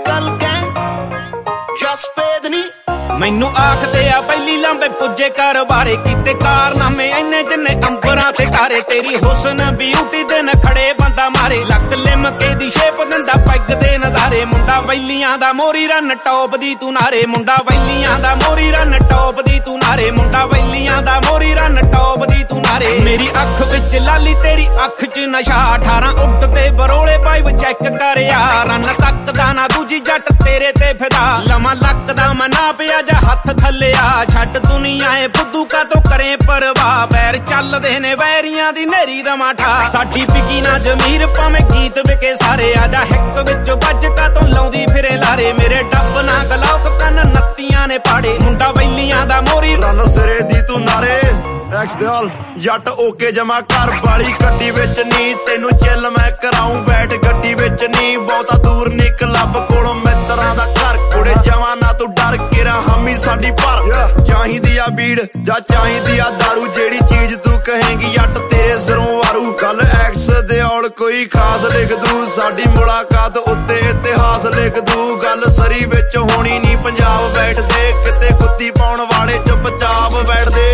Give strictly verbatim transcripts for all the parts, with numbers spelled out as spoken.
ਗੱਲ ਕਹਿ ਜਸ ਪੇਦ ਨੀ ਮੈਨੂੰ ਆਖਦੇ ਆ ਪਹਿਲੀ ਲਾਂਬੇ ਪੁੱਜੇ ਕਾਰੋਬਾਰੇ ਕੀਤੇ ਕਾਰਨਾਮੇ ਇੰਨੇ ਜਿੰਨੇ ਅੰਬਰਾਂ ਤੇ ਤਾਰੇ ਤੇਰੀ ਹੁਸਨ ਬਿਊਟੀ ਦੇ ਨਖੜੇ ਬੰਦਾ ਮਾਰੇ ਲੱਕ ਲਿਮਕੇ ਦੀ ਸ਼ੇਪ ਦਿੰਦਾ ਪੈਗ ਦੇ ਨਜ਼ਾਰੇ ਮੁੰਡਾ ਵੈਲੀਆਂ ਦਾ ਮੋਰੀ ਰਨ ਟੌਪ ਦੀ ਤੂੰ ਨਾਰੇ ਮੁੰਡਾ ਵੈਲੀਆਂ ਦਾ ਮੋਰੀ ਰਨ ਟੌਪ ਦੀ ਤੂੰ ਨਾਰੇ ਮੁੰਡਾ ਵੈਲੀਆਂ ਦਾ ਮੋਰੀ ਰਨ ਟੌਪ ਦੀ ਤੂੰ ਨਾਰੇ ਮੇਰੀ ਅੱਖ ਵਿੱਚ ਲਾਲੀ ਤੇਰੀ ਅੱਖ 'ਚ ਨਸ਼ਾ ਅਠਾਰਾਂ ਉੱਟ ਤੇ ਬਰੋਲੇ ਪਾਈਵ ਚੈੱਕ ਕਰ ਯਾਰ ਰਨ ਤੱਕਦਾ ਨਾ ਦੂਜੀ ਜੱਟ ਤੇਰੇ ਤੇ ਫਿਦਾ ਲਵਾਂ ਲੱਕਦਾ ਮੈਂ ਨਾ ਪਿਆ ਜਾ ਹੱਥ ਥੱਲੇ ਆ ਛੱਡ ਦੁਨੀਆ ਏ ਬੁੱਧੂ ਕਾ ਤੋਂ ਕਰੇ ਪਰਵਾਹ ਬੈਰ ਚੱਲਦੇ ਨੇ ਵੈਰੀਆਂ ਦੀ ਨੇਰੀ ਦਾ ਮਾਠਾ ਸਾਡੀ ਵਿਕੀ ਨਾ ਜ਼ਮੀਰ ਭਾਵੇਂ ਗੀਤ ਵਿਕੇ ਸਾਰੇ ਆ ਜਾ ਹਿੱਕ ਵਿੱਚ ਵੱਜ ਕਾ ਤੋਂ ਲਾਉਂਦੀ ਫਿਰੇ ਲਾਰੇ ਮੇਰੇ ਡੱਬ ਨਾ ਗਲਾਉਕ ਕੰਨ ਨੱਤੀਆਂ ਨੇ ਪਾੜੇ ਮੁੰਡਾ ਵੈਲੀਆਂ ਦਾ ਮੋਰੀ ਰਨ ਸਿਰੇ ਦੀ ਤੂੰ ਨਾਰੇ ਐਕਸ ਦਿਲ ਜੱਟ ਓਕੇ ਜਮਾ ਘਰ ਵਾਲੀ ਗੱਡੀ ਵਿੱਚ ਨੀ ਤੈਨੂੰ ਚਿੱਲ ਮੈਂ ਕਰਾਉਂ ਬੈਠ ਗੱਡੀ ਵਿੱਚ ਨੀ ਬਹੁਤਾ ਦੂਰ ਨੀ ਕਲੱਬ ਕੋਲੋਂ ਮਿੱਤਰਾਂ ਦਾ ਘਰ ਕੁੜੇ ਜਮਾ ਨਾ ਤੂੰ ਡਰ ਕੇ ਰਾ ਹਾਮੀ ਸਾਡੀ ਪਰ ਚਾਹੀਦੀ ਆ ਬੀੜ ਜਾਂ ਚਾਹੀਦੀ ਆ ਦਾਰੂ ਜਿਹੜੀ ਚੀਜ਼ ਤੂੰ ਕਹੇਂਗੀ ਜੱਟ ਤੇਰੇ ਸਿਰੋਂ ਵਾਰੂ ਗੱਲ ਐਕਸ ਦੇ ਔਲ ਕੋਈ ਖਾਸ ਲਿਖ ਦੂ ਸਾਡੀ ਮੁਲਾਕਾਤ ਉੱਤੇ ਇਤਿਹਾਸ ਲਿਖ ਦੂ ਗੱਲ ਸਰੀ ਵਿੱਚ ਹੋਣੀ ਨੀ ਪੰਜਾਬ ਬੈਠਦੇ ਕਿਤੇ ਕੁੱਤੀ ਪਾਉਣ ਵਾਲੇ ਚੁੱਪਚਾਪ ਬੈਠਦੇ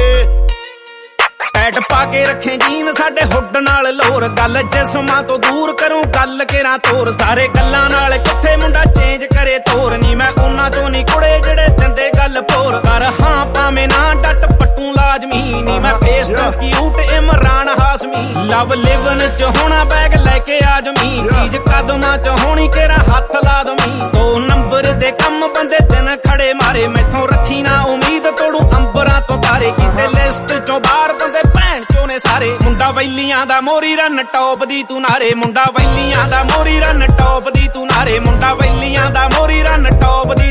ਐਟ ਪਾ ਕੇ ਰੱਖੇ ਜੀਨ ਸਾਡੇ ਹੁੱਡ ਨਾਲ ਲੋਰ ਗੱਲ ਜਿਸਮਾਂ ਤੋਂ ਦੂਰ ਕਰੂੰ ਗੱਲ ਕੇਰਾਂ ਤੋਰ ਸਾਰੇ ਗੱਲਾਂ ਨਾਲ ਕਿੱਥੇ ਮੁੰਡਾ ਚੇਂਜ ਕਰੇ ਤੋਰ ਨੀ ਮੈਂ ਉਹਨਾਂ ਚੋਂ ਨੀ ਕੁੜੇ ਜਿਹੜੇ ਦਿੰਦੇ ਗੱਲ ਭੋਰ ਕਰ ਹਾਂ ਭਾਵੇਂ ਨਾ ਡੱਟ ਪੱਟੂ ਲਾਜ਼ਮੀ ਨੀ ਮੈਂ ਫੇਸ ਤੋਂ ਕਿਊਟ ਇਮਰਾਨ ਹਾਸਮੀ ਲਵ ਲਿਵਨ ਚ ਹੋਣਾ ਬੈਗ ਲੈ ਕੇ ਆਜਮੀ ਚੀਜ਼ ਕਦਮਾਂ ਚ ਹੋਣੀ ਕੇਰਾਂ ਹੱਥ ਲਾ ਦਵੀਂ ਦੋ ਨੰਬਰ ਦੇ ਕੰਮ ਬੰਦੇ ਦਿਨ ਖੜੇ ਮਾਰੇ ਮੈਥੋਂ ਰੱਖੀ ਨਾ ਉਮੀਦ ਤੋੜੂ ਅੰਬਰਾਂ ਤੋਂ ਤਾਰੇ ਕਿਸੇ ਲਿਸਟ ਚੋਂ ਬਾਹਰ ਬੰਦੇ ਭੈਣ ਚੋਂ ਨੇ ਸਾਰੇ ਮੁੰਡਾ ਵੈਲੀਆਂ ਦਾ ਮੋਰੀ ਰਨ ਟੌਪ ਦੀ ਤੂੰ ਨਾਰੇ ਮੁੰਡਾ ਵੈਲੀਆਂ ਦਾ ਮੋਰੀ ਰਨ ਟੌਪ ਦੀ ਤੂੰ ਨਾਰੇ ਮੁੰਡਾ ਵੈਲੀਆਂ ਦਾ ਮੋਰੀ ਰਨ ਟੌਪ